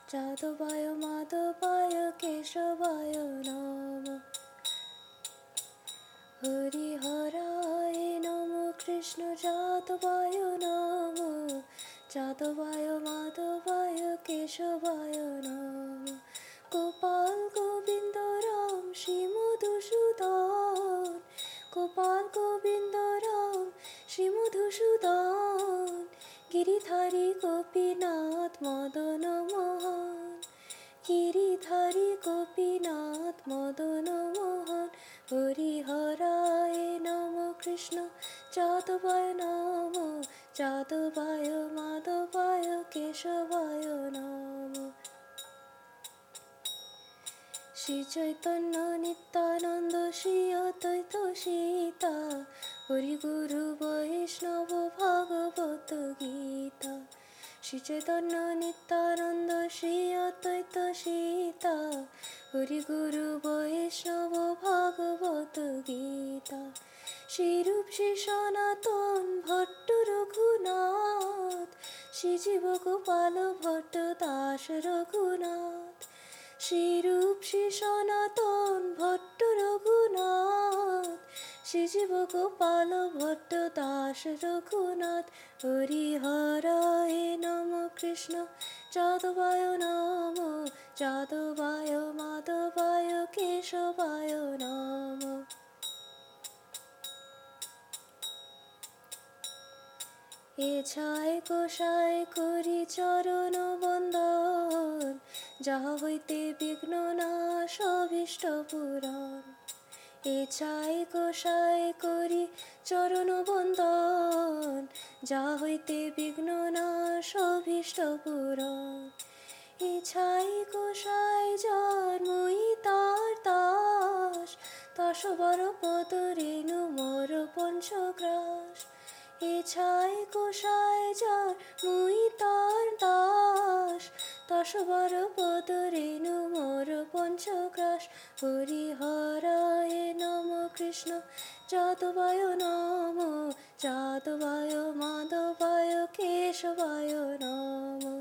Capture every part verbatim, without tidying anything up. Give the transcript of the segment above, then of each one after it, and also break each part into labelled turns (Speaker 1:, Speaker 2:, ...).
Speaker 1: যাদবায় মাধবায় কেশবায় নমঃ। হরিহরায় নমঃ কৃষ্ণ যাদবায় নমঃ। যাদবায় মাধবায় কেশবায় নমঃ। গোপাল গোবিন্দ রাম শ্রী মধুসূদন, গোপাল গোবিন্দ রাম শ্রী মধুসূদন, গিরিধারী গোপীনাথ মদন মোহন, গিরিধারী গোপীনাথ মদন মোহন। হরিহরায় নমঃ কৃষ্ণ যাদবায় নমঃ। যাদবায় মাধবায় কেশবায় নমঃ। শ্রী চৈতন্য নিত্যানন্দ শ্রী অদ্বৈত সীতা, হরি গুরু বৈষ্ণব ভাগবত গীতা। শ্রী চৈতন্য নিত্যানন্দ শ্রী অদ্বৈত সীতা, হরি গুরু বৈষ্ণব ভাগবত গীতা। শ্রীরূপ শ্রী সনাতন ভট্ট রঘুনাথ, শ্রী জীব গোপাল ভট্ট দাস রঘুনাথ। শ্রীরূপ শ্রী সনাতন ভট্ট রঘুনাথ, শ্রী জীব গোপাল ভট্ট দাস রঘুনাথ। হরিহরায় নমঃ কৃষ্ণ যাদবায় নমঃ। যাদবায় মাধবায় কেশবায় নমঃ। এছায় গোসাই করি চরণ বন্দন, যাহা হইতে বিঘ্ন নাশ অভীষ্ট পূরণ। এছায় গোসাই করি চরণ বন্দন, যাহা হইতে বিঘ্ন নাশ অভীষ্ট পূরণ। এছাই গোসাই জন্মই তার দাস, দশবার পদ রেণু মোর পঞ্চগ্রাস। এছাই গোসাই যার মুই তার দাস, দশবার পদ রেণু মোর পঞ্চগ্রাস। হরিহরায় নমঃ কৃষ্ণ যাদবায় নমঃ। যাদবায় মাধবায় কেশবায় নমঃ।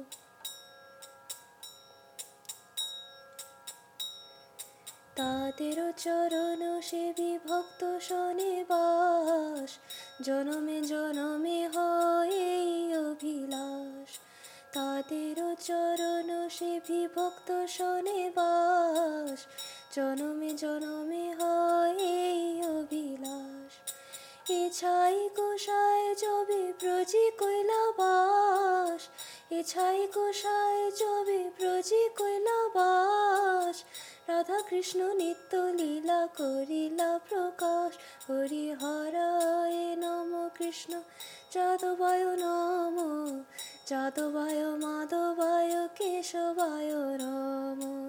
Speaker 1: তাদের চরণ সেবি ভক্ত শনিবাস, জনমে জনমে হয় এই অভিলাষ। তাদের চরণ সেবি ভক্ত শনিবাস, জনমে জনমে হয় এই অভিলাষ। এছাই গোসাই যবে ব্রজে কৈলাবাস, এছাই গোসাই যবে ব্রজে কৈলাবাস। রাধা কৃষ্ণ নিত্য লীলা করিলা প্রকাশ। হরিহরায় নমঃ কৃষ্ণ যাদবায় নমঃ। যাদবায় মাধবায় কেশবায় নমঃ।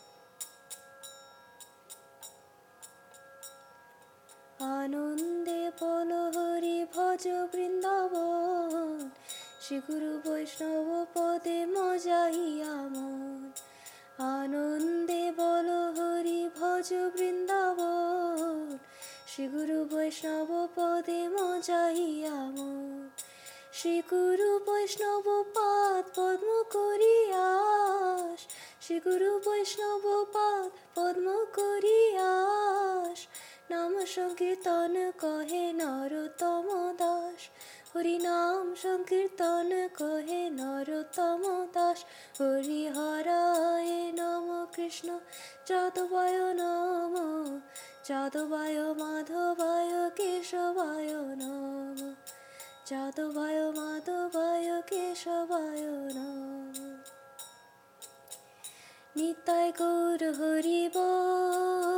Speaker 1: আনন্দে বল হরি ভজ বৃন্দাবন, শ্রী গুরু বৈষ্ণব পদে মজাইয়া মন। আনন্দে বল হরি ভজ বৃন্দাবন, শ্রী গুরু বৈষ্ণব পদে মজাইয়া মন। শ্রী গুরু বৈষ্ণব পাদ পদ্ম করিয়াস, শ্রী গুরু বৈষ্ণব পাদ পদ্ম করিয়াস। নাম সংকীর্তন কহে নরোত্তম দাস, হরি নাম সংকীর্তন কহে নরোত্তম দাস। হরিহরায় নমঃ কৃষ্ণ যাদবায় নমঃ। যাদবায় মাধবায় কেশবায় নমঃ। যাদবায় মাধবায় কেশবায় নমঃ। নিতাই গৌর হরি বল,